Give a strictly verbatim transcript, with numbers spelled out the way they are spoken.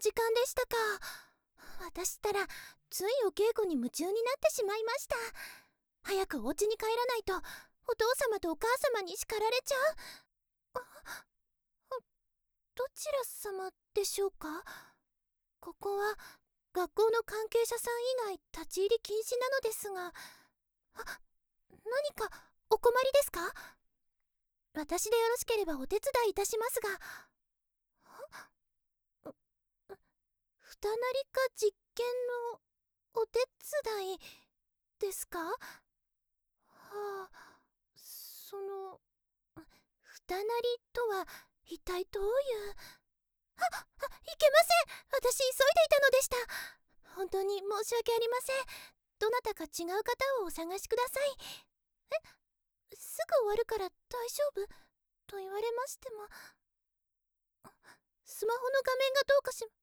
時間でしたか。私ったらついお稽古に夢中になってしまいました。早くお家に帰らないとお父様とお母様に叱られちゃう。あどちら様でしょうか。ここは学校の関係者さん以外立ち入り禁止なのですが。あ、何かお困りですか。私でよろしければお手伝いいたしますが。二なりか実験のお手伝いですか。はあ、その二なりとは一体どういう。あ、あ、いけません。私急いでいたのでした。本当に申し訳ありません。どなたか違う方をお探しください。え、すぐ終わるから大丈夫と言われましても。スマホの画面がどうかし